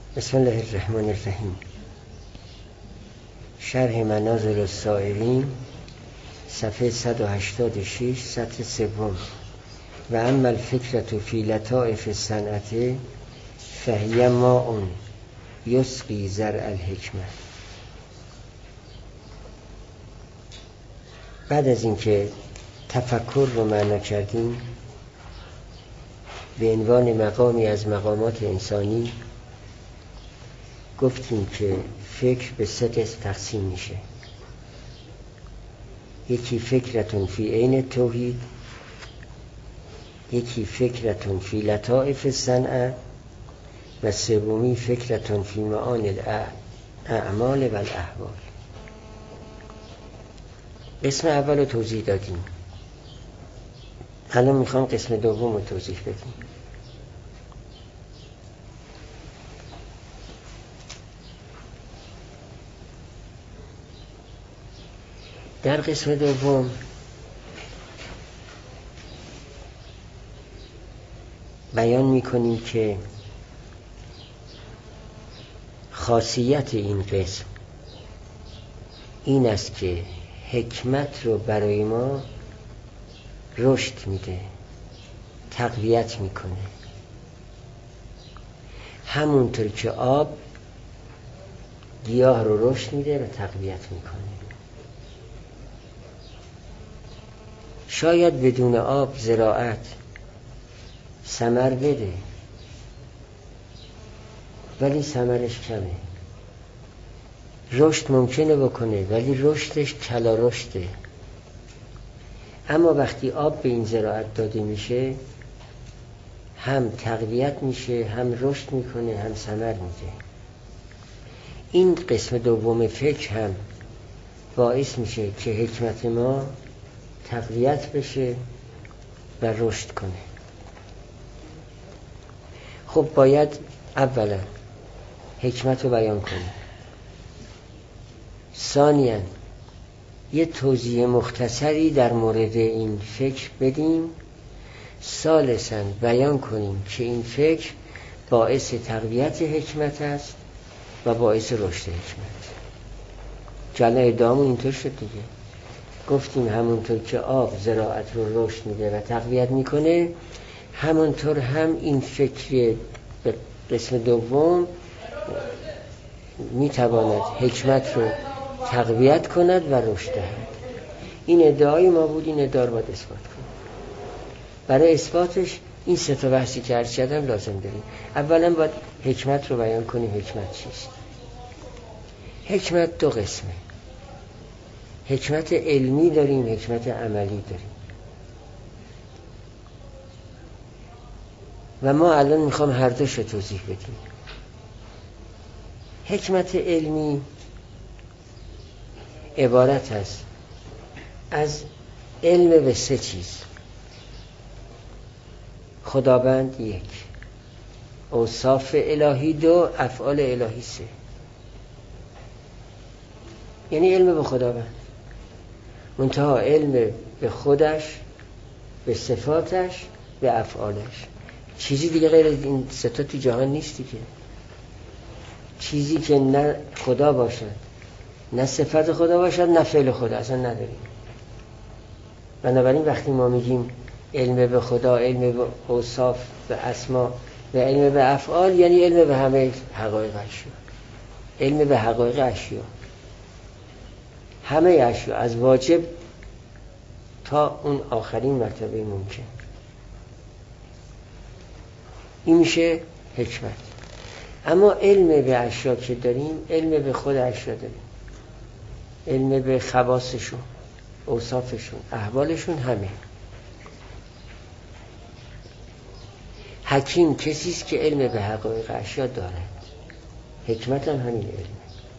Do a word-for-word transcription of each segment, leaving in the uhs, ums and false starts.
بسم الله الرحمن الرحیم. شرح منازل السائرین صفحه صد و هشتاد و شش سطر سوم. و اما الفکرة فی لطائف الصنعة فهی ماء یسقی زرع الحکمة. بعد از اینکه تفکر رو معنا کردیم به عنوان مقامی از مقامات انسانی، گفتیم که فکر به سه قسم تقسیم میشه. یکی فکرتون فی عین توحید، یکی فکرتون فی لطائف الصنعة و سومی فکرتون فی معانی الاعمال و الاحوال. قسم اول رو توضیح دادیم، الان میخوام قسم دوم رو توضیح بدیم. در قسم دوم بیان میکنیم که خاصیت این قسم این است که حکمت رو برای ما رشد میده، تقویت میکنه. همونطور که آب گیاه رو رشد میده و تقویت میکنه. شاید بدون آب زراعت ثمر بده، ولی ثمرش کمه. رشد ممکنه بکنه، ولی رشدش کلا رشده. اما وقتی آب به این زراعت داده میشه، هم تقویت میشه، هم رشد میکنه، هم ثمر میده. این قسم دوم فکر هم باعث میشه که حکمت ما تقویت بشه و رشد کنه. خب باید اولا حکمت رو بیان کنیم، ثانیاً یه توضیح مختصری در مورد این فکر بدیم، ثالثاً بیان کنیم که این فکر باعث تقویت حکمت است و باعث رشد حکمت. جلوه ادامون اینطور شد دیگه. گفتیم همونطور که آب زراعت رو رشد میده و تقویت میکنه، همونطور هم این فکر به قسم دوم میتواند حکمت رو تقویت کند و رشد دهد. این ادعای ما بود، این ادعا رو باید اثبات کنیم. برای اثباتش این سه تا بحثی که عرض کردم لازم داریم. اولا باید حکمت رو بیان کنیم. حکمت چیست؟ حکمت دو قسمه. حکمت علمی داریم، حکمت عملی داریم. و ما الان میخوام هر دوش رو توضیح بدیم. حکمت علمی عبارت است از علم به سه چیز. خداوند یک، اوصاف الهی دو، افعال الهی سه. یعنی علم به خداوند، منتها علم به خودش، به صفاتش، به افعالش. چیزی دیگه غیر از این سه تا تو جهان نیستی که. چیزی که نه خدا باشد، نه صفت خدا باشد، نه فعل خدا، اصلا نداریم. بنابراین وقتی ما میگیم علم به خدا، علم به اوصاف، به اسما و علم به افعال، یعنی علم به همه حقایق اشیا. علم به حقایق اشیا، همه اشیا، از واجب تا اون آخرین مرتبه ممکن. این میشه حکمت. اما علم به اشیا که داریم، علم به خود اشیا داریم، علم به خواصشون، اوصافشون، احوالشون. همه حکیم کسیست که علم به حقایق اشیا دارد. حکمت هم همین علم.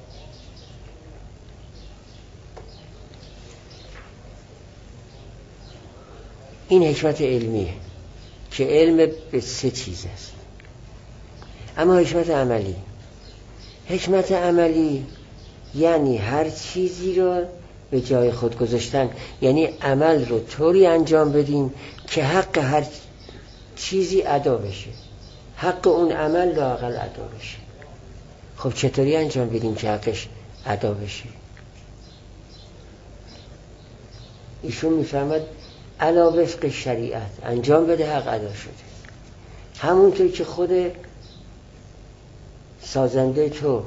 این حکمت علمیه که علم به سه چیز است. اما حکمت عملی، حکمت عملی یعنی هر چیزی رو به جای خود گذاشتن، یعنی عمل رو طوری انجام بدیم که حق هر چیزی ادا بشه، حق اون عمل لااقل ادا بشه. خب چطوری انجام بدیم که حقش ادا بشه؟ ایشون میفرماد علا وفق شریعت انجام بده، حق ادا شده. همونطور که خود سازنده تو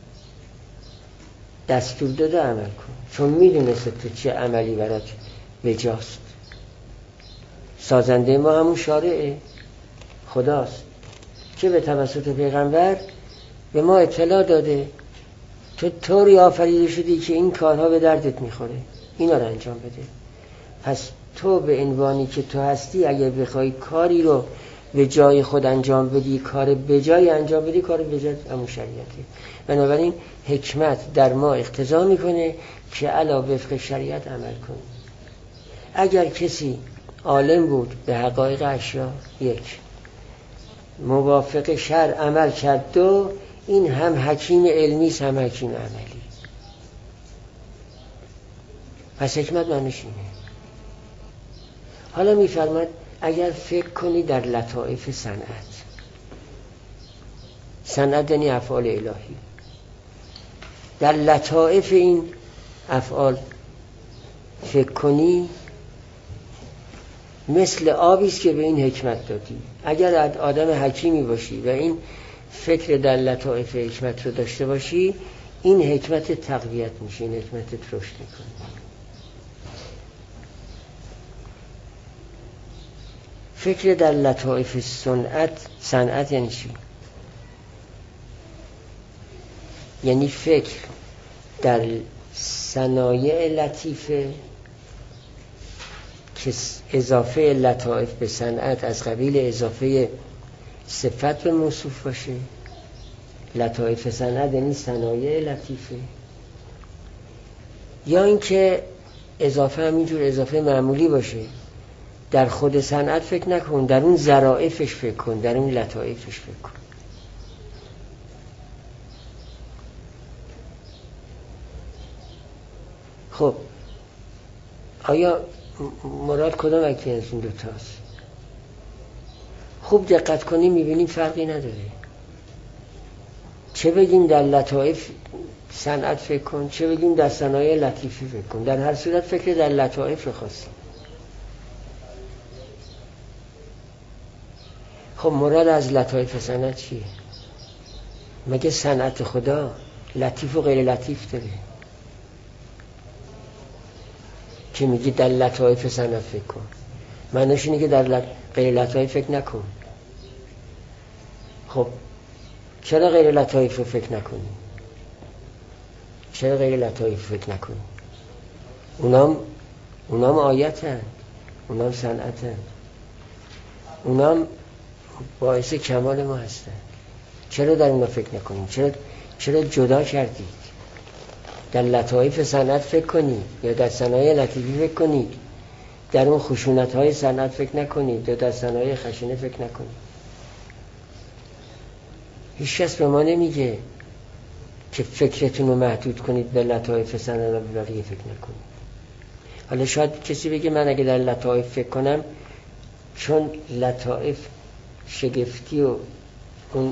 دستور داده عمل کن، چون میدونست تو چه عملی برات بجاست. سازنده ما همون شارعه، خداست که به توسط پیغمبر به ما اطلاع داده تو طوری آفریده شدی که این کارها به دردت میخوره، اینا رو انجام بده. پس تو به عنوانی که تو هستی اگر بخوای کاری رو به جای خود انجام بدی، کار به جای انجام بدی، کار به جای همون شریعته. بنابراین حکمت در ما اقتضا میکنه که علا وفق شریعت عمل کنی. اگر کسی عالم بود به حقایق اشیا، یک، موافق شرع عمل کرد، دو، این هم حکیم علمی هم حکیم عملی. پس حکمت معنیش اینه. حالا میفرماد اگر فکر کنی در لطائف صنعت، صنعت یعنی افعال الهی، در لطائف این افعال فکر کنی، مثل آبیست که به این حکمت دادی. اگر آدم حکیمی باشی و این فکر در لطائف حکمت رو داشته باشی، این حکمت تقویت میشه، این حکمت رشد میکنه. فکر در لطائف صنعت، صنعت یعنی چی؟ یعنی فکر در صنایع لطیفه که اضافه لطائف به صنعت از قبیل اضافه صفت به موصوف باشه. لطائف صنعت یعنی صنایع لطیفه، یا اینکه اضافه همینجور اضافه معمولی باشه. در خود صنعت فکر نکن، در اون ظرافش فکر کن، در اون لطائفش فکر کن. خب آیا مراد کدام اکی از این دوتاست؟ خوب دقت کنیم میبینیم فرقی نداره. چه بگیم در لطائف صنعت فکر کن، چه بگیم در صنایع لطیفه فکر کن، در هر صورت فکر در لطائف رو خواستیم. خب مراد از لطائف صنعت چیه؟ مگه صنعت خدا لطیف و غیر لطیف داره که میگی در لطائف صنعت فکر کن؟ معنیش اینه که در لط... غیر لطائف فکر نکن. خب چرا غیر لطائف رو فکر نکنی؟ چرا غیر لطائف فکر نکنی؟ اونام اونام آیت هست، اونام صنعت هست، اونام باعث کمال ما هستن. چرا در اونا فکر نکنیم؟ چرا چرا جدا کردید؟ در لطائف صنعت فکر کنید یا در صنایع لطیفی فکر کنید. در اون خشونت های صنعت فکر نکنید یا در صنایع خشنه فکر نکنید. هیچ کس به ما نمیگه که فکرتون رو محدود کنید به لطائف صنعت و به بقیه فکر نکنید. حالا شاید کسی بگه من اگه در لطائف فکر کنم، چون لطائف شگفتی و اون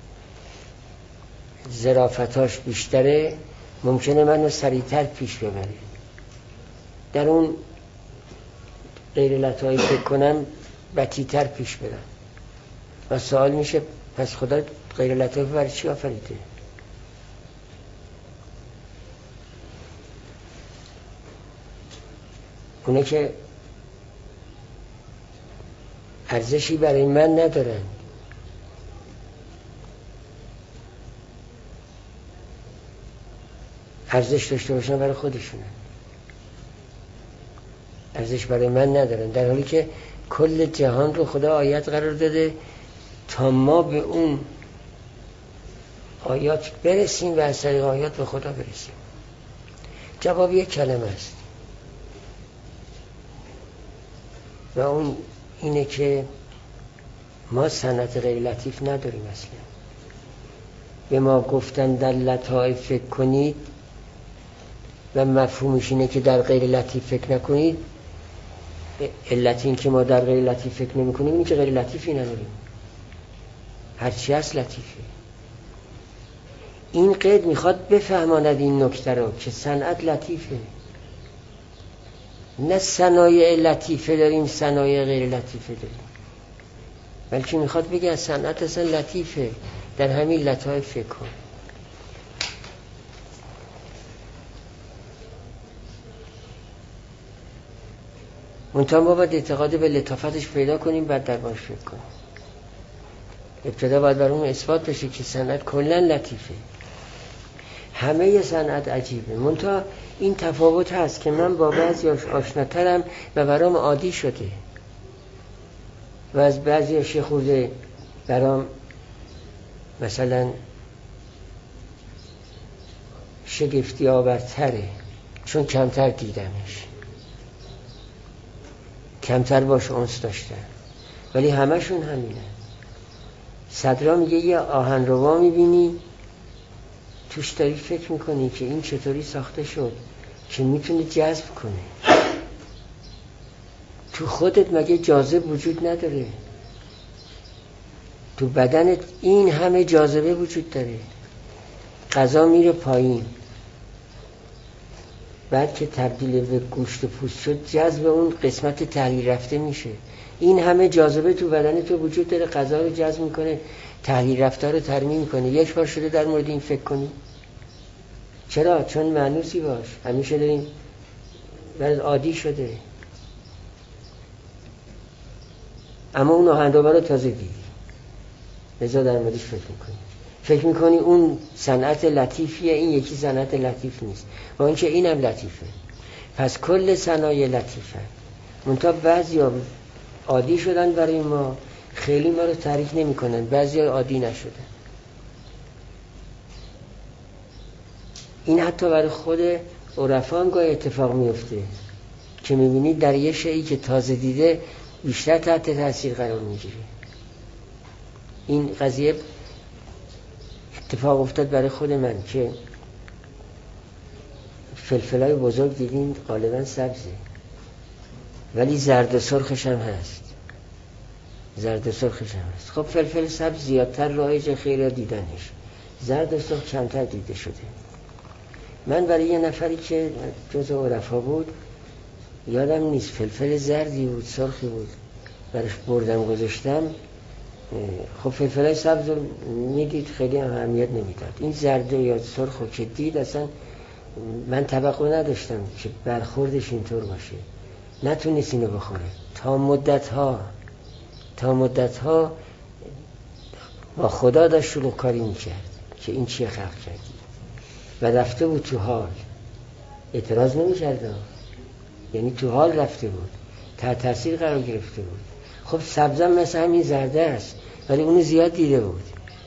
ظرافتاش بیشتره، ممکنه منو سریعتر پیش ببره. در اون غیر لطائف فکر کنم بطی‌تر پیش برم. و سوال میشه پس خدا غیر لطائف برای چی آفریده؟ اونه که ارزشی برای من ندارن، ارزش داشته باشن برای خودشونن، ارزش برای من ندارن، در حالی که کل جهان رو خدا آیت قرار داده تا ما به اون آیات برسیم و از طریق آیات به خدا برسیم. جواب یک کلمه است و اون اینه که ما صنعت غیر لطیف نداریم. اصلا به ما گفتن در لطائف فکر کنید و مفهومش اینه که در غیر لطیف فکر نکنید. علت این که ما در غیر لطیف فکر نمی کنیم اینه که غیر لطیفی نداریم، هرچی هست لطیفه. این قید میخواد بفهماند این نکته رو که صنعت لطیفه، نه صنایع لطیفه داریم صنایع غیر لطیفه داریم، بلکه میخواد بگه صنعت اصلا لطیفه، در همین لطایف فکر کن. منتها ما باید اعتقاد به لطافتش پیدا کنیم، بعد در باش فکر کنیم. ابتدا باید برامون اثبات بشه که صنعت کلا لطیفه، همه صنعت عجیبه. منتها این تفاوت هست که من با بعضی آشناترم و برام عادی شده و از بعضی یه خورده برام مثلا شگفتی آورتره، چون کمتر دیدمش، کمتر باش انس داشتم، ولی همشون همینه. صدرا میگه یه آهنربا میبینی توش داری فکر میکنی که این چطوری ساخته شد که میتونه جذب کنه. تو خودت مگه جاذب وجود نداره؟ تو بدنت این همه جاذبه وجود داره. غذا میره پایین، بعد که تبدیل به گوشت و پوست شد جذب اون قسمت تحلیل رفته میشه. این همه جاذبه تو بدن تو وجود داره، غذا رو جذب میکنه، تحلیل رفته رو ترمیم میکنه. یک بار شده در مورد این فکر کنی؟ چرا؟ چون مانوسی باش، همیشه داریم بعد عادی شده. اما اون آهنربا رو تازه دیدی، لذا در موردش فکر میکنی، فکر میکنی اون صنعت لطیفیه، این یکی صنعت لطیف نیست، و اینکه اینم لطیفه. پس کل صنایع لطیفه، منتها بعضیا عادی شدن برای ما، خیلی ما رو تحریک نمی کنن، بعضیا عادی نشدن. این حتی برای خود عرفا هم گاهی اتفاق میفته که میبینید در یه شیئی که تازه دیده بیشتر تحت تاثیر قرار میگیره. این قضیه اتفاق افتاد برای خود من که فلفلای بزرگ دیدین غالبا سبزه، ولی زرد و سرخش هم هست، زرد و سرخش هم هست. خب فلفل سبز زیادتر رایج، خیلی دیدنش، زرد و سرخ کمتر دیده شده. من برای یه نفری که جزء عرفا بود، یادم نیست فلفل زردی بود سرخی بود، برش بردم گذاشتم. خب فلفلای سبز رو میدید خیلی اهمیت نمیداد، این زرد یا سرخ رو که دید اصلا من توقع نداشتم که برخوردش اینطور باشه، نتونست اینو بخوره. تا مدت ها تا مدت ها با خدا داشت شلوغ کاری میکرد که این چیه خلق کردی، و رفته بود تو حال، اعتراض نمیکرد، یعنی تو حال رفته بود، تحت تاثیر قرار گرفته بود. خب سبزم مثل همین زرده است، ولی اونو زیاد دیده بود،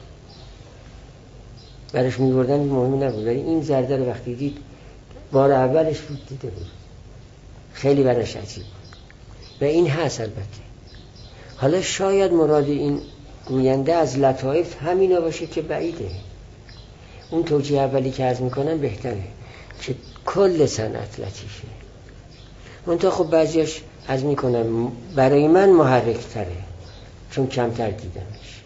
برش میبردن مهمی نبود، ولی این زرده رو وقتی دید بار اولش بود دیده بود، خیلی برش عجیب بود. و این هست البته. حالا شاید مراد این گوینده از لطایف همینا باشه که بعیده. اون توجیه اولی که عرض میکنم بهتره که کل صنعت لطیفه. منتها خب بعضیاش عرض میکنم برای من محرک تره، چون کمتر دیدمش.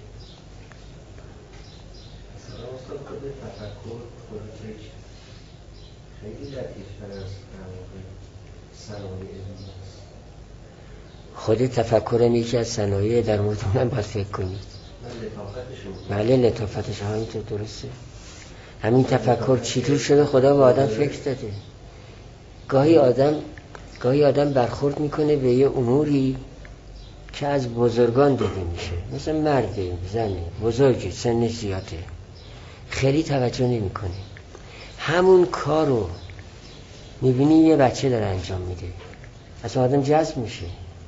خود تفکرم یکی از صنایع، در مورد من باید فکر کنید. بله لطافتش همینطور درسته. همین تفکر چطور شده خدا به آدم فکر داده. گاهی آدم گاهی آدم برخورد میکنه به یه اموری که از بزرگان دیده میشه، مثلا مرده، زنه، بزرگه، سن زیاده، خیلی توجه نمیکنه. همون کارو میبینی یه بچه داره انجام میده، اصلا آدم جذب میشه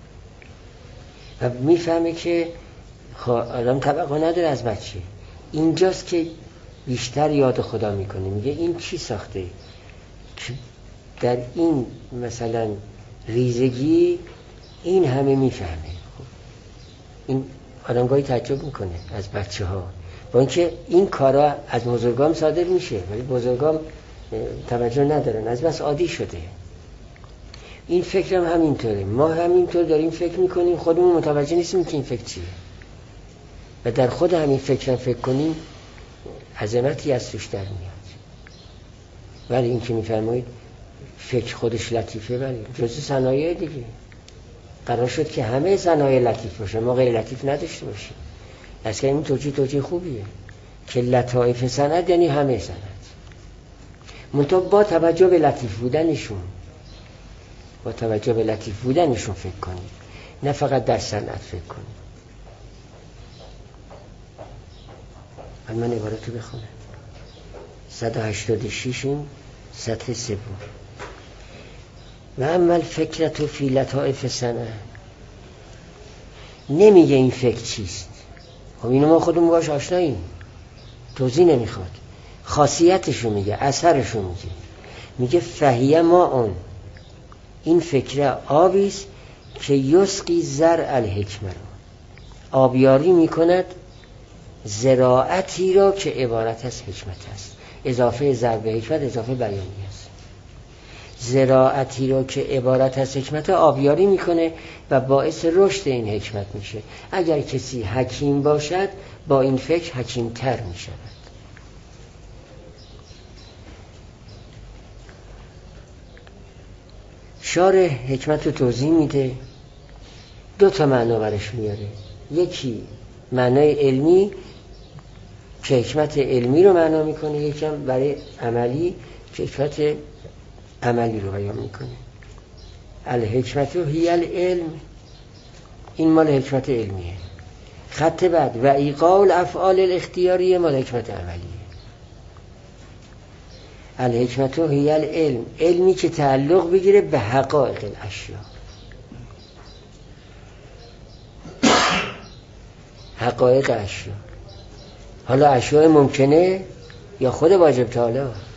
و میفهمه که آدم توقع نداره از بچه. اینجاست که بیشتر یاد خدا میکنه، میگه این چی ساخته که در این مثلا ریزگی این همه میفهمه. خب این آدمگاهی تعجب میکنه از بچه ها، با اینکه این کارا از بزرگام صادر میشه ولی بزرگام توجه ندارن، از بس عادی شده. این فکرم هم همینطوره، ما همینطور داریم فکر میکنیم، خودمون متوجه نیستیم که این فکر چیه، و در خود همین فکرم فکر کنیم عظمتی از توش در میاد. ولی این که میفرمایید فکر خودش لطیفه، ولی جزء صنایع دیگه. قرار شد که همه صنایع لطیف باشه، ما غیر لطیف نداشته باشیم. اصلا این توجیه توجیه خوبیه که لطائف صنعت یعنی همه صنعت، منتها با توجه به لطیف بودنشون، با توجه به لطیف بودنشون فکر کنید، نه فقط در صنعت فکر کنید. من عبارتو بخونم. صد و هشتاد و شش سطح سوم. و اما الفکرة فی لطائف صنعت، نمیگه این فکر چیست. خب اینو ما خودمون باش آشناییم، توضیح نمیخواد. خاصیتشو میگه، اثرشو میگه. میگه فهیه ما اون، این فکر آبیست که یسقی زرع الحکمه رو، آبیاری میکند زراعتی را که عبارت از حکمت است. اضافه زرع به حکمت اضافه بیانی است. زراعتی را که عبارت از حکمت آبیاری میکنه و باعث رشد این حکمت میشه. اگر کسی حکیم باشد با این فکر حکیم تر میشود. شارح حکمت رو توضیح میده، دو تا معنا برش میاره. یکی معنای علمی که حکمت علمی رو معنا میکنه، یکم برای عملی که حکمت عملی رو بیان میکنه. الحکمت هی العلم، این مال حکمت علمیه. خط بعد و ایقاع الافعال الاختیاریه مال حکمت عملیه. الحکمت هی العلم، علمی که تعلق بگیره به حقایق الاشیا. حقایق اشیا، حالا اشیاء ممکنه یا خود واجب تعالی.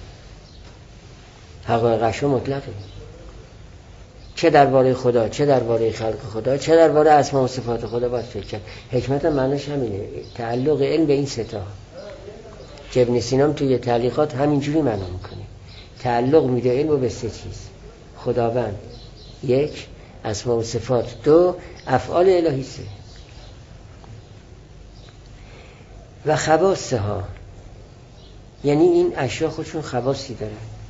حقایق اشیا مطلقه، چه درباره خدا، چه درباره خلق خدا، چه درباره اسما و صفات خدا باید فکر کرد. حکمت هم معنیش همینه، تعلق علم به این ستا. که ابن سینا توی تعلیقات همینجوری معنا میکنه، تعلق میده علم رو به سه چیز: خداوند یک، اسما و صفات دو، افعال الهی سه. و خواصها، یعنی این اشیا خودشون خواصی دارن.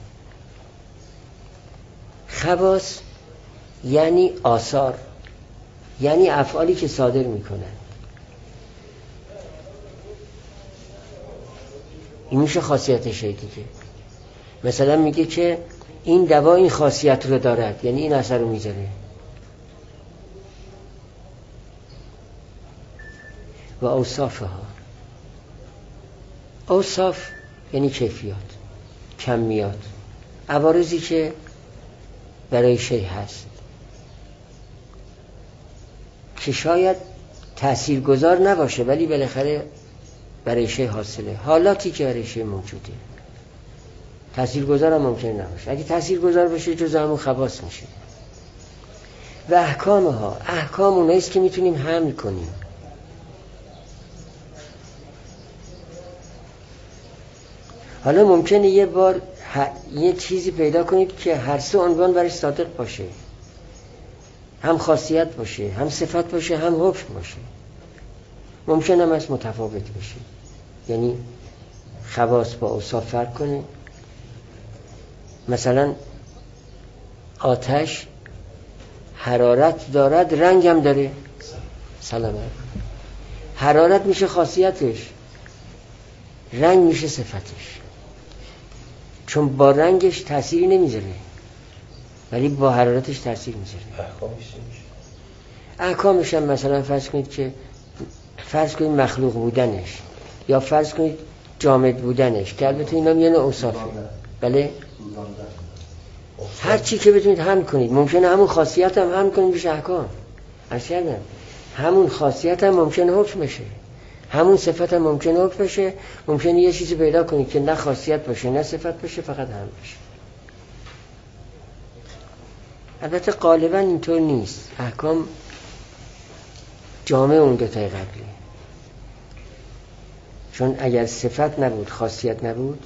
خواص یعنی آثار، یعنی افعالی که صادر میکنن. این میشه خاصیتشه دیگه. مثلا میگه که این دوا این خاصیت رو دارد، یعنی این اثر رو میذاره. و اوصافها، اوصاف یعنی کیفیات، کمیات، عوارضی که برای شی هست که شاید تأثیر گذار نباشه ولی بالاخره برای شی حاصله. حالاتی که برای شی موجوده، تأثیر گذار هم ممکن نباشه. اگه تأثیر گذار باشه جزء همون خواص میشه. و احکامها، احکام اوناییست که میتونیم حمل کنیم. حالا ممکنه یه بار یه چیزی پیدا کنید که هر سه عنوان برای صادق باشه، هم خاصیت باشه، هم صفت باشه، هم حکم باشه. ممکنه هم از متفاوت بشه، یعنی خواص با اوصاف فرق کنه. مثلا آتش حرارت دارد، رنگ هم داره. سلام. حرارت میشه خاصیتش، رنگ میشه صفتش. چون با رنگش تأثیری نمیذاره ولی با حرارتش تأثیر میذاره. احکامش میشه. احکامش هم مثلا فرض کنید که فرض کنید مخلوق بودنش، یا فرض کنید جامد بودنش، که البته اینا میانه اوصافه. بله، هر چی که بتونید حمل کنید. ممکنه همون خاصیت هم حمل کنید بشه احکام. اصلا همون خاصیت هم ممکنه حکم بشه، همون صفت هم ممکنه حکم بشه. ممکنه یه چیزی پیدا کنید که نه خاصیت باشه نه صفت باشه، فقط هم بشه. البته غالبا اینطور نیست. احکام جامع اون دوتای قبلی، چون اگر صفت نبود خاصیت نبود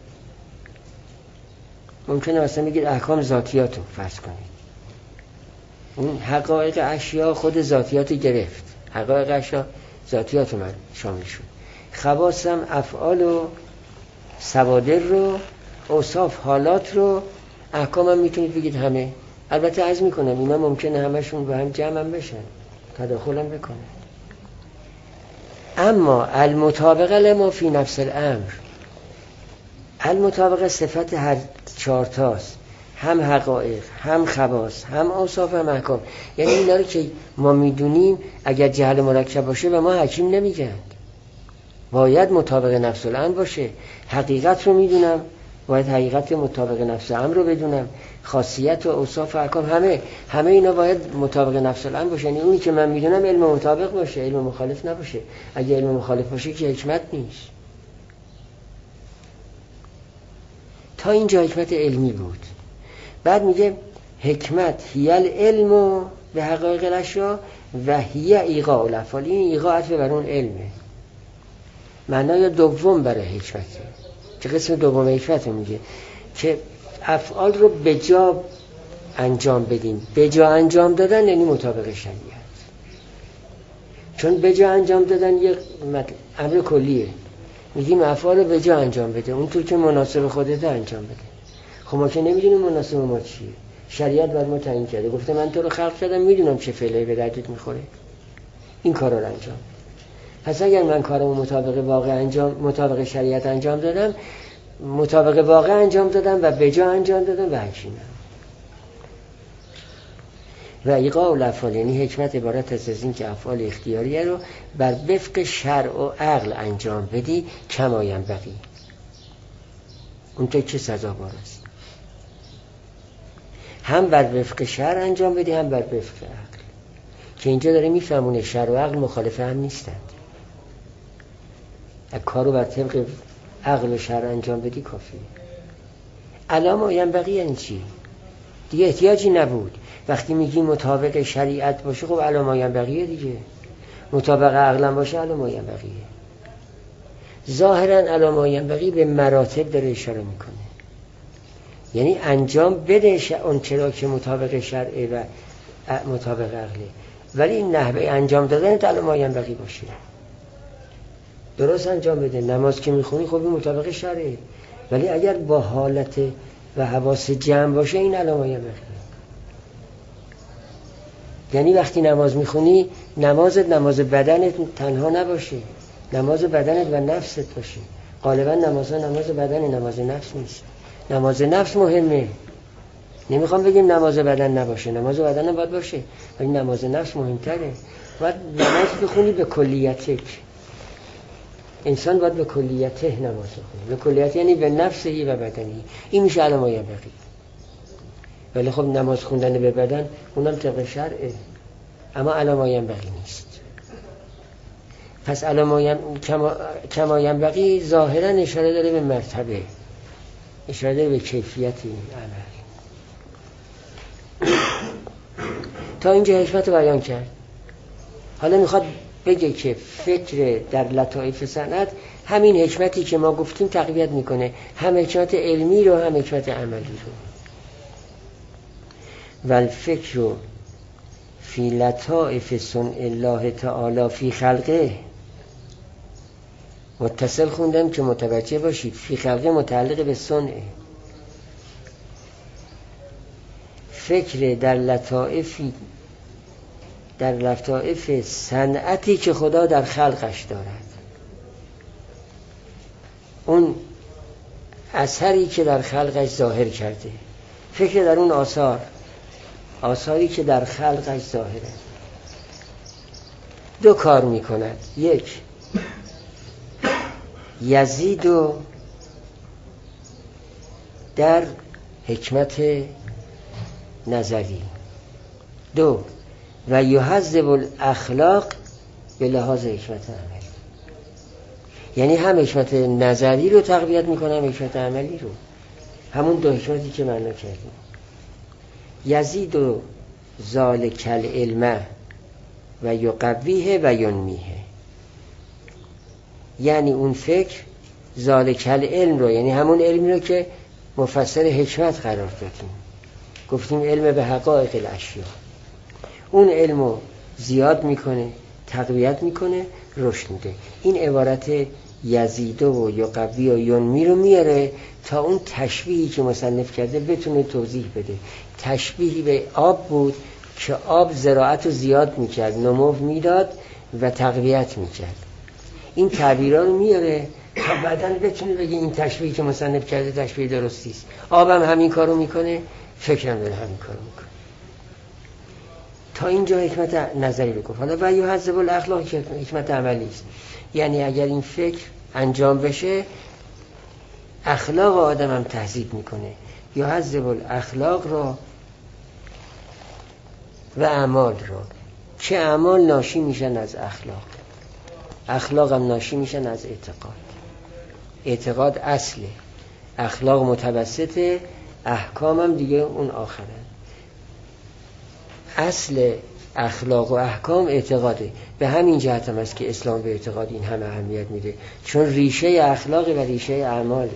ممکنه مثلا بگید احکام ذاتیاتو فرض کنید. اون حقایق اشیا خود ذاتیاتو گرفت، حقایق اشیا ذاتیاتو من شامل شد. خواص هم افعال و سوادر رو، اوصاف حالات رو، احکام هم میتونید بگید همه. البته عرض میکنم اینا ممکنه همشون با هم جمع هم بشن، تداخل هم بکنه. اما المطابقه لما فی نفس الامر، المطابقه صفت هر چهارتاست، هم حقایق، هم خواص، هم اوصاف، هم احکام. یعنی اینا رو که ما میدونیم اگر جهل مرکب باشه به ما حکیم نمیگن، باید مطابق نفس الامر باشه. حقیقت رو میدونم، باید حقیقت مطابق نفس الامر رو بدونم. خاصیت و اوصاف و احکام همه همه اینا باید مطابق نفس الامر باشه. یعنی اونی که من میدونم علم مطابق باشه، علم مخالف نباشه. اگه علم مخالف باشه که حکمت نیست. تا اینجا حکمت علمی بود. بعد میگه حکمت هی العلم به حقایق الاشیا و هی ایقاع الافعال. این ایقاع عطف بر اون علمه، معنای دوم برای حکمته. که قسم دوم حکمت میگه که افعال رو به جا انجام بدیم. به جا انجام دادن یعنی مطابق شریعت، چون به جا انجام دادن یک امر کلیه. میگیم افعال رو به جا انجام بده، اونطور که مناسب خودت انجام بده. خب ما که نمیدونیم مناسب ما چیه، شریعت بر ما تعیین کرده، گفته من تو رو خلق کردم میدونم چه فعلی به دردت میخوره، این کارا رو انجام. پس اگر من کارمو مطابق واقع انجام مطابق شریعت انجام دادم، مطابق واقع انجام دادم و به جا انجام دادم و حکیمم. و ایقاع الافعال یعنی حکمت عبارت از این که افعال اختیاریه رو بر وفق شرع و عقل انجام بدی کما ینبغی، اونطور که سزاوار است. هم بر وفق شرع انجام بدی هم بر وفق عقل، که اینجا داره میفهمونه شرع و عقل مخالف هم نیستند. اگه کارو بر طبق عقل و شرع انجام بدی کافیه. علامه ینبغی یعنی چی؟ دیگه احتیاجی نبود. وقتی میگی مطابق شریعت باشه خب علامه ینبغیه دیگه، مطابق عقل باشه علامه ینبغیه. ظاهرا علامه ینبغی به مراتب داره اشاره میکنه، یعنی انجام بده اون چرا که مطابق شرعه و مطابق عقله، ولی این نحوه انجام دادن علامه ینبغی باشه. درست انجام بده. نماز که میخونی خب این مطابق شرعه، ولی اگر با حالت و حواس جمع باشه این علامه ینبغی. یعنی وقتی نماز میخونی نمازت نماز بدنت تنها نباشه، نماز بدنت و نفست باشه. غالبا نماز نماز بدن، نماز نفس نیست. نماز نفس مهمه، نمیخوام بگیم نماز بدن نباشه، نماز بدن باید باشه، ولی نماز نفس مهمتره. باید نماز بخونی به کلیتک، انسان باید به کلیته نماز بخونه. به کلیت یعنی به نفسهی و بدنی. این میشه علامه ینبغی. ولی خب نماز خوندن به بدن اونم طبق شرعه، اما علامه ینبغی نیست. پس علامه کما ینبغی ظاهرا اشاره داره به مرتبه، اشاره داره به کیفیت این عمل. تا اینجا حکمت بیان کرد. حالا میخواد بگه که فکر در لطائف صنعت همین حکمتی که ما گفتیم تقویت میکنه، هم حکمت علمی رو هم حکمت عملی رو. والفکر فی لطائف صنع الله تعالی فی خلقه، متصل خوندم که متوجه باشید، فی خلقه متعلق به صنعه. فکر در لطائفی در لطائف صنعتی که خدا در خلقش دارد، اون اثری که در خلقش ظاهر کرده. فکر در اون آثار، آثاری که در خلقش ظاهره. دو کار میکند. یک، یزید و در حکمت نظری. دو، و یهذب الاخلاق به لحاظ حکمت عملی. یعنی هم حکمت نظری رو تقویت میکنه هم حکمت عملی رو. همون دو حکمتی که معنا کردیم. یزید و ذالک العلم و یقویه و ینمیه. یعنی اون فکر ذالک العلم رو، یعنی همون علمی رو که مفسر حکمت قرار دادیم، گفتیم علم به حقایق الاشیا، اون علمو زیاد میکنه، تقویت میکنه، رشد میده. این عبارت یزیده و یقوی و ینمی رو میاره تا اون تشبیهی که مصنف کرده بتونه توضیح بده. تشبیهی به آب بود که آب زراعت رو زیاد میکرد، نمو میداد و تقویت میکرد. این تعبیرها رو میاره تا بعداً بتونه بگه این تشبیهی که مصنف کرده تشبیه درستی است. آبم همین کارو میکنه، فکرم داره همین کارو میکنه. تا اینجا حکمت نظری رو گفت. حالا و یحذب الاخلاق حکمت عملی است. یعنی اگر این فکر انجام بشه اخلاق آدم هم تهذیب میکنه. یحذب الاخلاق را و اعمال را، که اعمال ناشی میشن از اخلاق، اخلاق هم ناشی میشن از اعتقاد. اعتقاد اصله، اخلاق متوسطه، احکام هم دیگه اون آخره. اصل اخلاق و احکام اعتقاده. به همین جهت هم است که اسلام به اعتقاد این همه اهمیت میده، چون ریشه اخلاق و ریشه اعماله.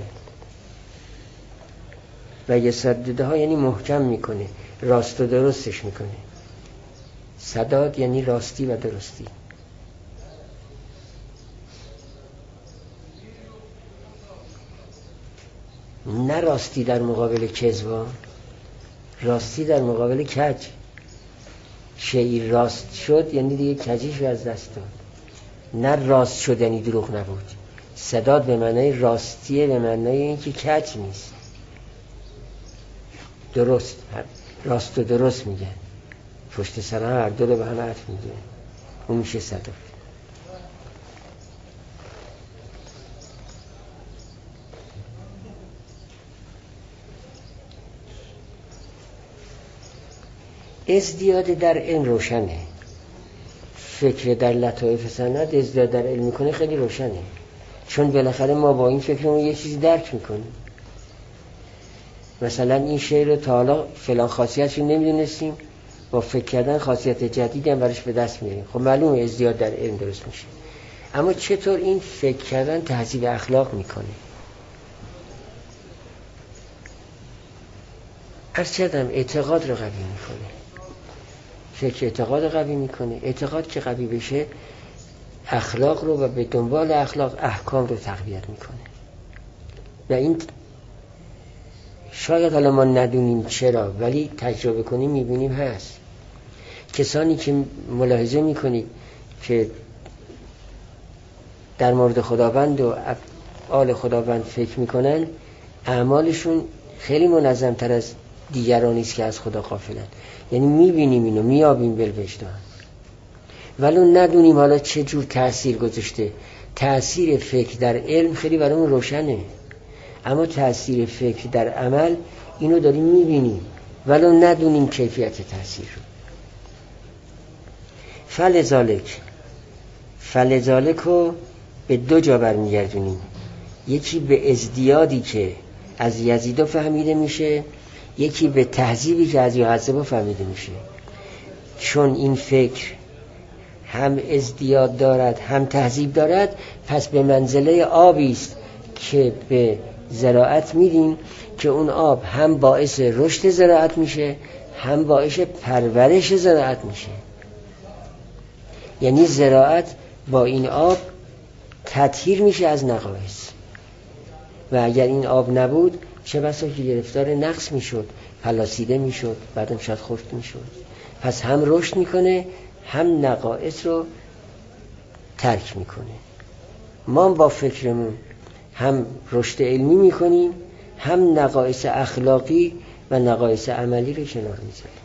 و یسدده ها یعنی محکم میکنه، راست و درستش میکنه. سداد یعنی راستی و درستی. نه راستی در مقابل کذب، راستی در مقابل کج. شعیر راست شد یعنی دیگه کجیش رو از دست داد. نه راست شد یعنی دروغ نبود. سداد به معنای راستیه، به معنای این که کج نیست، درست، راست و درست میگن، پشت سر هم هر دو رو به هم عطف میگن، اون میشه سداد. ازدیاد در علم روشنه. فکر در لطائف سند ازدیاد در علم میکنه خیلی روشنه، چون بالاخره ما با این فکرمون یه چیزی درک میکنیم. مثلا این شعر رو تا حالا فلان خاصیتش رو نمیدونستیم، با فکر کردن خاصیت جدیدی هم برش به دست میاریم. خب معلومه ازدیاد در علم درست میشه. اما چطور این فکر کردن تهذیب اخلاق میکنه؟ عرض کردم اعتقاد رو قوی میکنه. فکر اعتقاد قوی میکنه. اعتقاد که قوی بشه اخلاق رو و به دنبال اخلاق احکام رو تقویت میکنه. و این شاید حالا ما ندونیم چرا، ولی تجربه کنیم میبینیم هست. کسانی که ملاحظه میکنید که در مورد خداوند و افعال خداوند فکر میکنن، اعمالشون خیلی منظم تر از دیگرانی است که از خدا غافلن. یعنی میبینیم اینو، میابیم بالوجدان، ولو ندونیم حالا چه جور تأثیر گذاشته. تأثیر فکر در علم خیلی برامون روشنه، اما تأثیر فکر در عمل اینو داریم میبینیم ولو ندونیم کیفیت تأثیر رو. فلذالک فلذالک رو به دو جا برمیگردونیم. یکی به ازدیادی که از یزیدو فهمیده میشه، یکی به تهذیبی که از یحذب فهمیده میشه. چون این فکر هم ازدیاد دارد هم تهذیب دارد، پس به منزله آبی است که به زراعت میدیم که اون آب هم باعث رشد زراعت میشه هم باعث پرورش زراعت میشه. یعنی زراعت با این آب تطهیر میشه از نقایص، و اگر این آب نبود چه بسا که گرفتار نقص میشد، پلاسیده میشد، بعدم شاید خشک میشد. پس هم رشد میکنه هم نقایص رو ترک میکنه. ما با فکرمون هم رشد علمی میکنیم هم نقایص اخلاقی و نقایص عملی رو کنار میذاریم.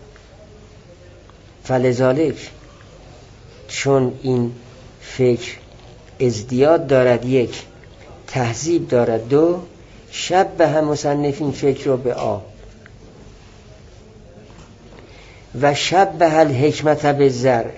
فلذالک چون این فکر ازدیاد دارد یک، تهذیب دارد دو، شب به هم مصنف این فکر رو به آب و شب به هل حکمت به زرع.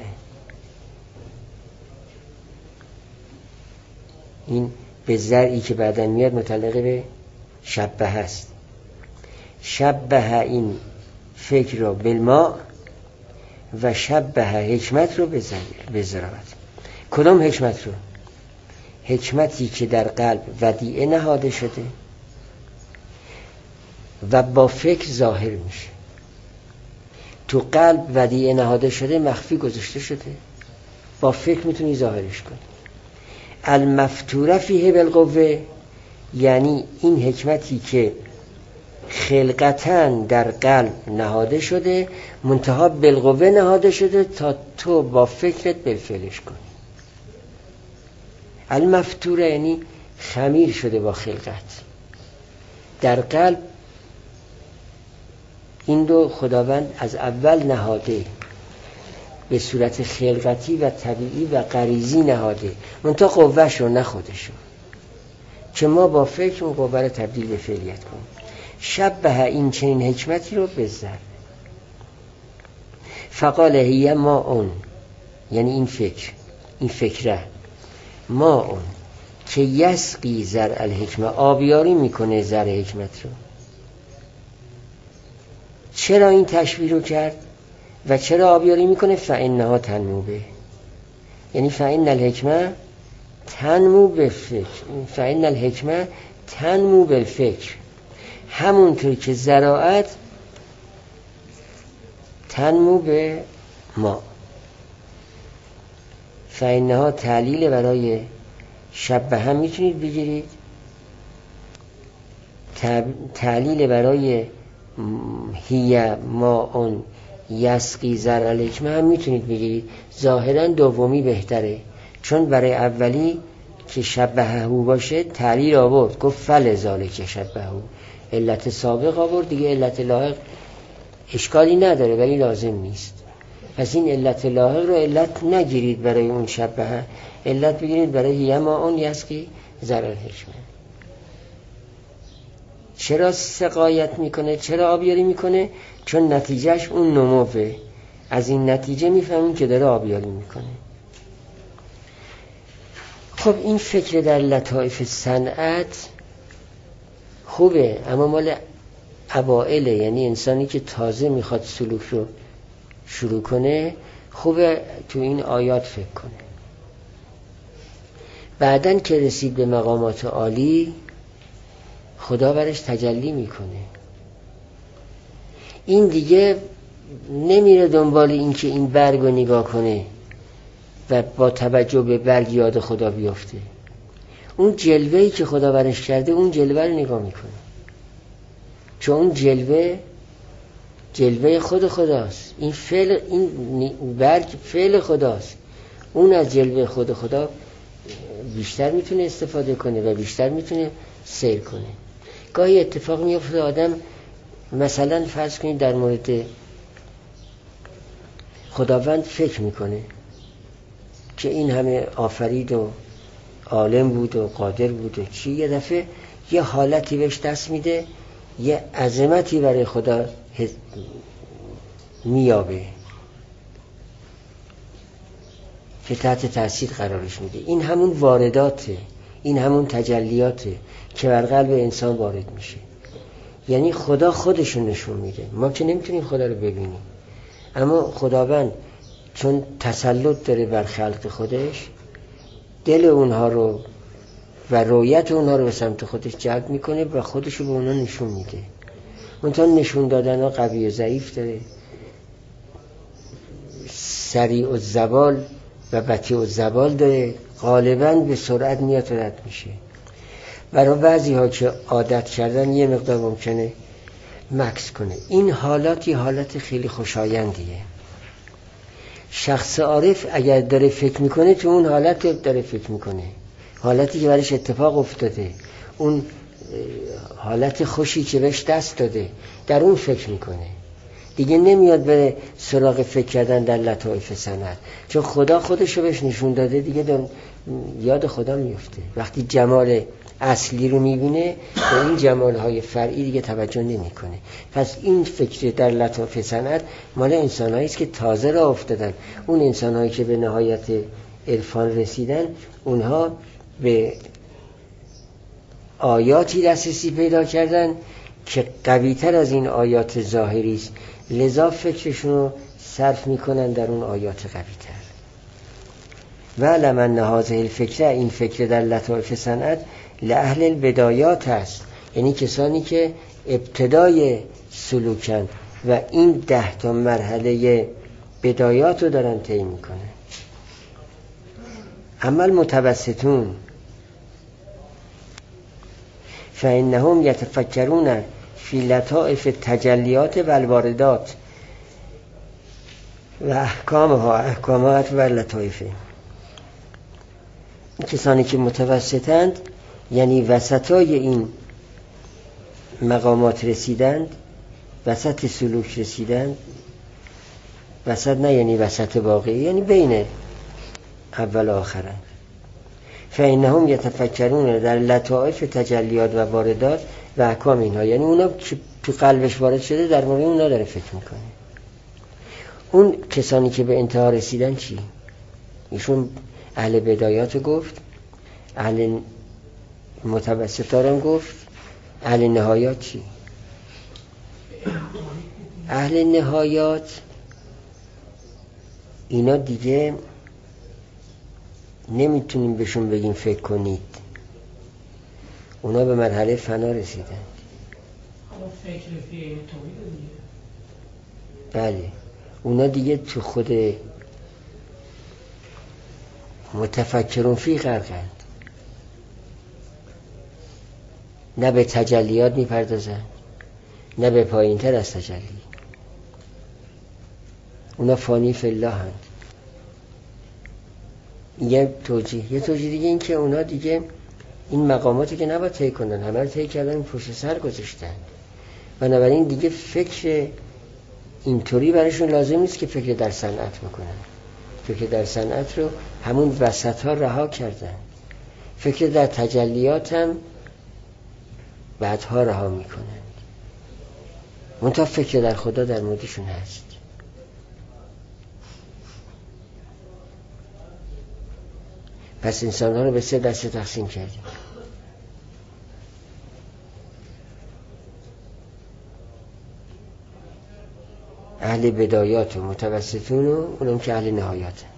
این به زرعی که بعدن میاد متعلق به شب به هست. شب به این فکر رو بالماء و شب به حکمت رو به زراعت. کدام حکمت رو؟ حکمتی که در قلب ودیعه نهاده شده و با فکر ظاهر میشه. تو قلب ودیعه نهاده شده، مخفی گذاشته شده، با فکر میتونی ظاهرش کنی. المفتوره فیه بالقوه، یعنی این حکمتی که خلقتاً در قلب نهاده شده، منتها بالقوه نهاده شده تا تو با فکرت بالفعلش کنی. المفتوره یعنی خمیر شده با خلقت در قلب. این دو خداوند از اول نهاده، به صورت خلقتی و طبیعی و غریزی نهاده، منتها قوهش رو نه خودشو، که ما با فکر اون قوه رو تبدیل به فعلیت کنیم. شبه این چنین حکمتی رو بذر. فقال هی ما اون، یعنی این فکر، این فکره ما اون که یسقی زر الحکمه، آبیاری میکنه زر حکمت رو. چرا این تشبیه رو کرد و چرا آبیاری میکنه؟ فانها تنمو به، یعنی فان الحکمه تنمو به فکر، فان الحکمه تنمو بالفکر، همونطور که زراعت تنمو به ما. فانها تعلیل برای شبه هم میتونید بگیرید، تعلیل برای هی ما اون یسقی زر الحکمه هم میتونید بگیرید. ظاهرا دومی بهتره، چون برای اولی که شبههو باشه تعلیل آورد، گفت فل ذالک شبههو، علت سابق آورد دیگه، علت لاحق اشکالی نداره ولی لازم نیست. پس این علت لاحق رو علت نگیرید برای اون شبهه، علت بگیرید برای هی ما اون یسقی زر الحکمه. چرا سقایت میکنه؟ چرا آبیاری میکنه؟ چون نتیجهش اون نموه. از این نتیجه میفهمون که داره آبیاری میکنه. خب این فکر در لطائف صنعت خوبه، اما مال اوائله، یعنی انسانی که تازه میخواد سلوک رو شروع کنه خوبه تو این آیات فکر کنه. بعدن که رسید به مقامات عالی خدا برش تجلی میکنه. این دیگه نمیره دنبال این که این برگ رو نگاه کنه و با توجه به برگ یاد خدا بیفته. اون جلوه‌ای که خدا برش کرده اون جلوه رو نگاه میکنه، چون اون جلوه جلوه خود خداست. این فعل، این برگ فعل خداست. اون از جلوه خود خدا بیشتر میتونه استفاده کنه و بیشتر میتونه سیر کنه. گاهی اتفاق میفته آدم مثلا فرض کنید در مورد خداوند فکر میکنه که این همه آفرید و عالم بود و قادر بود و چی، یه دفعه یه حالتی بهش دست میده، یه عظمتی برای خدا میابه که تحت تاثیر قرارش میده. این همون وارداته، این همون تجلیاته که بر قلب انسان وارد میشه. یعنی خدا خودشون نشون میده. ما که نمیتونیم خدا رو ببینیم، اما خداوند چون تسلط داره بر خلق خودش، دل اونها رو و رویت اونها رو به سمت خودش جلب میکنه و خودش رو به اونها نشون میده. منتها نشون دادن ها قوی و ضعیف داره، سریع و زوال و بطیع و زوال داره، غالباً به سرعت میاد و رد میشه. برای بعضی ها که عادت کردن یه مقدار ممکنه مکس کنه. این حالات یه حالت خیلی خوشایندیه. شخص عارف اگر داره فکر میکنه تو اون حالت داره فکر میکنه، حالتی که برش اتفاق افتاده، اون حالت خوشی که بهش دست داده، در اون فکر میکنه. دیگه نمیاد به سراغ فکر کردن در لطائف صنعت، چون خدا خودش رو بهش نشون داده، دیگه در یاد خدا میفته. وقتی جمال اصلی رو میبینه به این جمالهای فرعی دیگه توجه نمیکنه. پس این فکر در لطائف صنعت مال انسان‌هایی است که تازه راه افتادن. اون انسان‌هایی که به نهایت عرفان رسیدن، اونها به آیاتی دسترسی پیدا کردن که قوی‌تر از این آیات ظاهری است، لذا فکرشون رو صرف میکنن در اون آیات قوی‌تر. و لمن هذه الفکره، این فکر در لطائف صنعت لأهل البدایات است، یعنی کسانی که ابتدای سلوکن و این ده تا مرحله بدایات رو دارن طی میکنن. اما المتوسطون فانهم یتفکرون فی لطائف التجلیات و الواردات و احکامها احکامات و لطائف. کسانی که متوسطند یعنی وسطای این مقامات رسیدند، وسط سلوک رسیدند، وسط نه یعنی وسط واقعی، یعنی بین اول و آخرند. فانهم یتفکرون در لطائف تجلیات و واردات و احکام اینها، یعنی اونا که تو قلبش وارد شده در مورد اونا داره فکر میکنه. اون کسانی که به انتها رسیدن چی؟ ایشون اهل بدایات گفت، اهل متوسطا رو گفت، اهل نهایات چی؟ اهل نهایات اینا دیگه نمیتونیم بهشون بگیم فکر کنید، اونا به مرحله فنا رسیدن. فکر فیه بله، اونا دیگه تو خود متفکرون فی غرقند، نه به تجلیات میپردازن نه به پایین تر از تجلی. اونا فانی فی الله هند. یه توجیه یه توجیه دیگه این که اونا دیگه این مقاماتی که نباید طی کنن همه رو طی کردن، پشت سر گذاشتن، بنابراین دیگه فکر اینطوری برایشون لازم نیست که فکر در صنعت بکنن. فکر در صنعت رو همون وسط ها رها کردن، فکر در تجلیات هم بعدها رها میکنن. منتها فکر در خدا در موردشون هست. پس انسان ها رو به سه دسته تقسیم کردیم. اهل بدایات و متوسطون و اونم که اهل نهایات هست.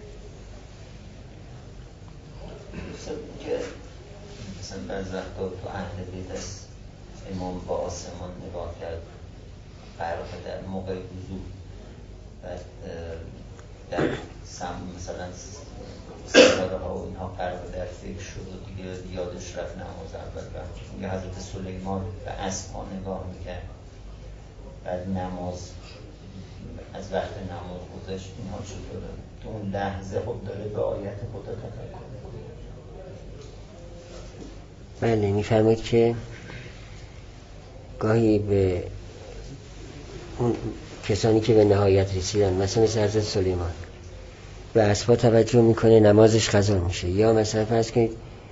مثلا بعض وقتا تو اهل بیت از امام با آسمان نگاه کرد قرار در موقع وضو، بعد در سم مثلا ستاره ها و اینها قرار در فکر شد و دیگه یادش رفت نماز اول رفت. میگه حضرت سلیمان به اسما نگاه میکرد، بعد نماز از وقت نماز گذشت. اینها چطوره؟ تو اون لحظه خود داره به آیت خدا تفکر میکنه. بله، میفرمایید که گاهی به اون کسانی که به نهایت رسیدن، مثلا مثل حضرت سلیمان، به اسبا توجه میکنه، نمازش قضا میشه. یا مثلا فرض کنید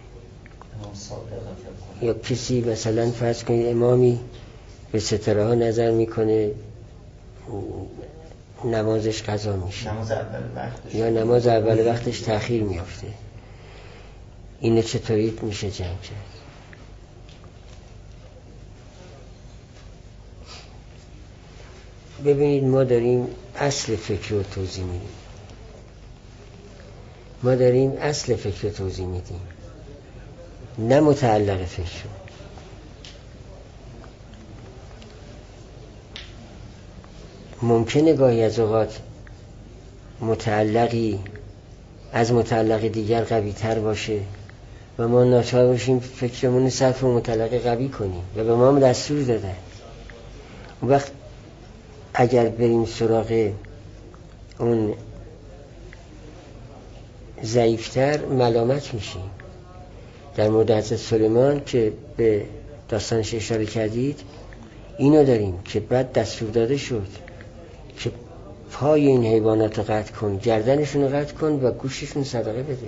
یا کسی مثلا فرض کنید امامی به ستاره ها نظر میکنه، نمازش قضا میشه، نماز اول وقتش یا نماز اول وقتش تأخیر میافته. اینو چطوری میشه جمع کرد؟ ببینید، ما داریم اصل فکر رو توضیح میدیم، ما داریم اصل فکر رو توضیح میدیم، نه متعلق فکر رو. ممکنه گاهی از اوقات متعلقی از متعلق دیگر قوی تر باشه و ما ناچار باشیم فکرمون صرف متعلق قوی کنیم و به ما هم دستور دادن. اون وقت اگر بریم سراغ اون ضعیفتر ملامت میشیم. در مورد حضرت سلیمان که به داستانش اشاره کردید اینو داریم که بعد دستور داده شد که پای این حیوانات رو قطع کن، گردنشون رو قطع کن و گوششون صدقه بده.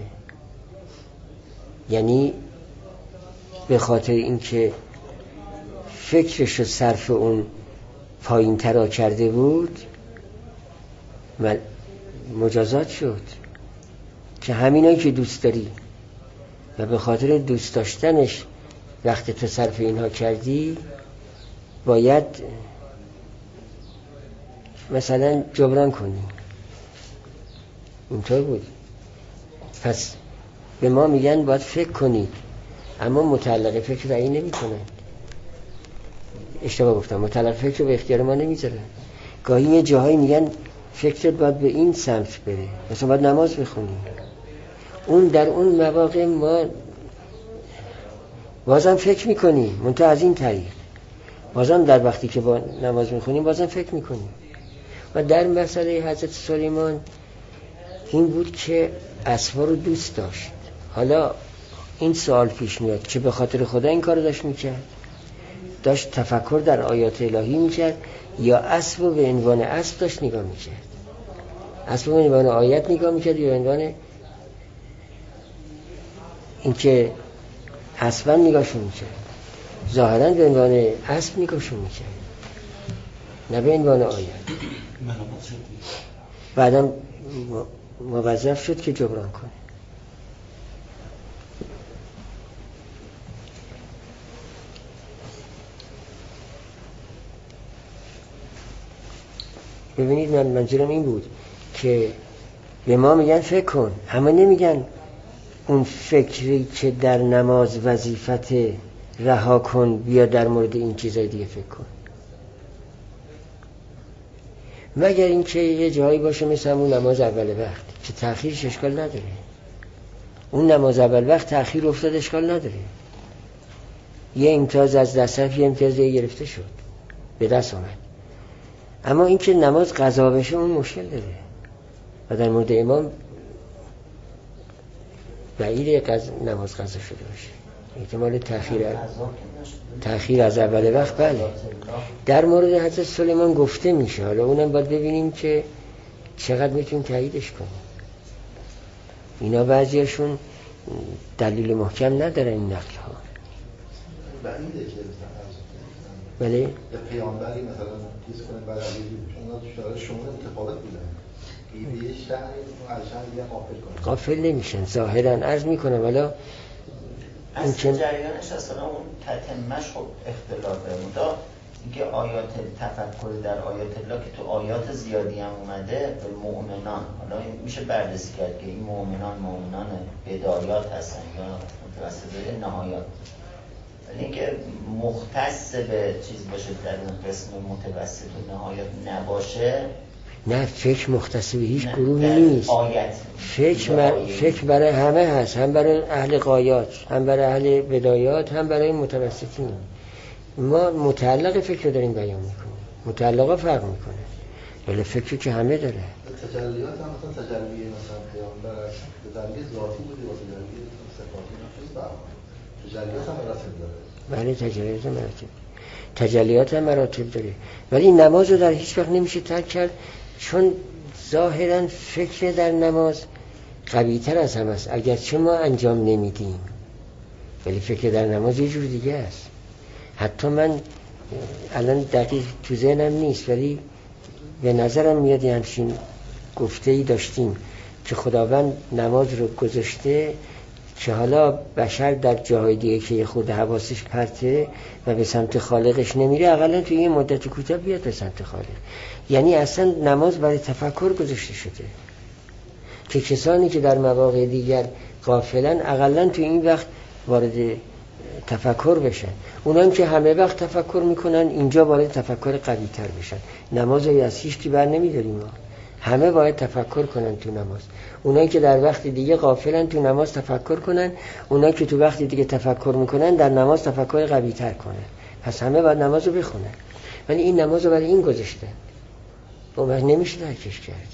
یعنی به خاطر اینکه فکرش رو صرف اون پایین ترا کرده بود مجازات شد که همینایی که دوست داری و به خاطر دوست داشتنش وقتی تو صرف اینها کردی باید مثلا جبران کنی. اینطور بود. پس به ما میگن باید فکر کنید، اما متعلق فکر رأی نمی کنن. اشتباه گفتم، متعلق فکر رو به اختیار ما نمیذارن. گاهی یه جاهایی میگن فکرت باید به این سمت بره، مثلا باید نماز بخونی. اون در اون مواقع ما بازم فکر میکنیم، منتها از این طریق بازم در وقتی که با نماز میخونیم بازم فکر میکنیم. و در مسئله حضرت سلیمان این بود که اسبا رو دوست داشت. حالا این سوال پیش میاد که به خاطر خدا این کار داشت میکرد، داشت تفکر در آیات الهی میکرد، یا اسب رو به عنوان اسب داشت نگاه میکرد، اسب رو به عنوان آیت نگاه میکرد یا به عنوان اینکه اسبا نگاهشون میکرد؟ ظاهرا به عنوان اسب نگاهشون میکرد، نه به عنوان آیت. بعدم موظف شد که جبران کنه. ببینید من منظورم این بود که به ما میگن فکر کن، اما نمیگن اون فکری که در نماز وظیفت رها کن، بیا در مورد این چیزای دیگه فکر کن. مگر اینکه یه جایی باشه مثل اون نماز اول وقت که تأخیرش اشکال نداره. اون نماز اول وقت تأخیر افتاد اشکال نداره، یه امتیاز از دست رفت، یه امتیاز دیگه گرفته شد، به دست آمد. اما اینکه نماز قضا بشه اون مشکل داره. و در مورد امام بعید قضا نماز قضا شده باشه، احتمال تأخیر تأخیر از اول وقت. بله در مورد حضرت سلیمان گفته میشه، حالا اونم باید ببینیم که چقدر میتونیم تاییدش کنیم. اینا بعضیشون دلیل محکم ندارن این نقل ها. بعیده که بله یه پیامبری مثلا چیز کنه بعد از اونا تو شهر شما متفاوت بودن، به یه شهر از شهر دیگه غافل کنه، غافل نمیشن ظاهرا. عرض میکنم حالا اصل جریانش اصلا اون تتمش خب اختلافه. مدا اینکه آیات تفکر در آیات الله که تو آیات زیادی هم اومده به مؤمنان، حالا این میشه بررسی کرد که این مؤمنان مؤمنان بدایات هستن یا متوسطه نهایات، ولی اینکه مختص به چیز باشه در اون قسم متوسط و نهایات نباشه. نه فکر مختص به هیچ گروهی نیست. آیت فکر, مر... فکر برای همه هست، هم برای اهل غایات، هم برای اهل بدایات، هم برای متوسطین. ما متعلق فکر رو داریم بیان میکنیم، متعلقا فرق میکنه، ولی فکری که همه داره. تجلیات هم مثلا تجلی مثلا پیامبر تجلی ذاتی بوده و تجلی صفاتی نفس فرق. تجلیات هم مراتب داره. بله تجلیات هم مراتب تجلیات هم مراتب داره، ولی نماز رو در هیچ وقت نمیشه ترک کرد، چون ظاهرا فکر در نماز قوی تر از هم است، اگرچه ما انجام نمیدیم، ولی فکر در نماز یه جور دیگه است. حتی من الان دقیق تو ذهنم نیست، ولی به نظرم میاد یه همچین گفته‌ای داشتیم که خداوند نماز رو گذاشته که حالا بشر در جاهای دیگه که خود حواسش پرته و به سمت خالقش نمیره، اقلا توی یه مدت کوتاه بیاد به سمت خالق. یعنی اصلا نماز برای تفکر گذاشته شده که کسانی که در مواقع دیگر غافلن اقلا توی این وقت وارد تفکر بشن. اونام که همه وقت تفکر میکنن اینجا وارد تفکر قوی تر بشن. نماز رو از هیچ کی بر نمیداریم، همه باید تفکر کنن تو نماز. اونایی که در وقت دیگه غافلن تو نماز تفکر کنن، اونایی که تو وقت دیگه تفکر میکنن در نماز تفکر قوی تر کنن. پس همه باید نماز رو بخونن، ولی این نماز رو برای این گذاشتن، اون وقت نمیشه درکش کرد.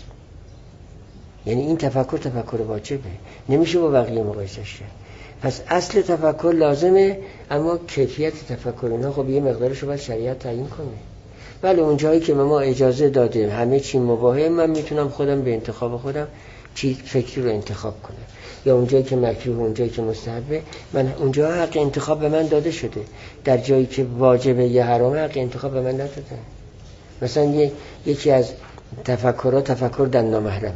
یعنی این تفکر تفکر واجبه، نمیشه با بقیه مقایسش کرد. پس اصل تفکر لازمه، اما کیفیت تفکر اینا خب یه مقدارش رو باید شریعت تعیین کنه. بله اون جایی که ما اجازه داده همه چی مباحه، من میتونم خودم به انتخاب خودم چی فکری رو انتخاب کنم، یا اون جایی که مکروه، اون جایی که مستحبه، من اونجا حق انتخاب به من داده شده. در جایی که واجبه یا حرامه حق انتخاب به من ندادن. مثلا یک یکی از تفکرات تفکر در نامحرمه،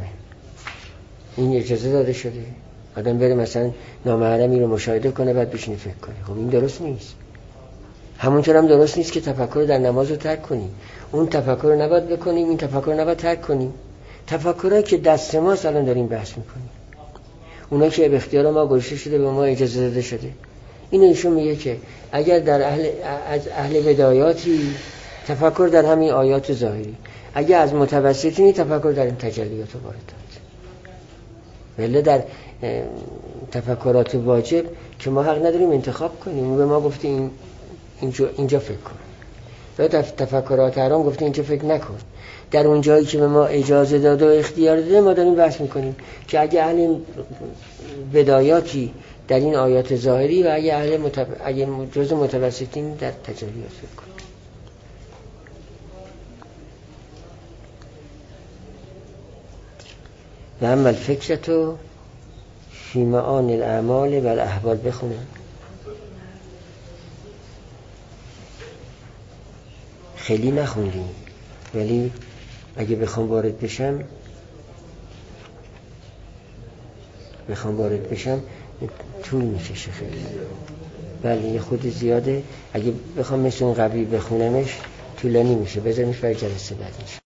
این اجازه داده شده آدم بره مثلا نامحرمی رو مشاهده کنه بعد بشینه فکر کنه. خب این درست نیست. همونطور هم درست نیست که تفکر در نماز رو ترک کنیم. اون تفکر رو نباید بکنیم، این تفکر رو نباید ترک کنیم. تفکرهایی که دست ماست الان داریم بحث میکنیم، اونا که به اختیار ما گذاشته شده، به ما اجازه داده شده. این ایشون میگه که اگر در اهل از اهل بدایاتی تفکر در همین آیات ظاهری، اگر از متوسطینی تفکر در این تجلیات وارد داد. ولی در تفکرات واجب که ما حق نداریم انتخاب کنیم. به ما گفته این اینجا, اینجا فکر کن، و تفکرات حرام گفته اینجا فکر نکن. در اون جایی که به ما اجازه داده و اختیار داده ما داریم بحث میکنیم که اگه اهل بدایاتی در این آیات ظاهری و اگه اهل متب... اگه جز متوسطین در تجلیات فکر کن. و اما الفکرتو فی معانی الاعمال و الاحوال بخونم. خیلی نخوندیم ولی اگه بخوام وارد بشم بخوام وارد بشم طول میکشه خیلی. بله یه خود زیاده. اگه بخوام مثل اون قبلی بخونمش طولانی میشه. بذارمش برای جلسه بعدش.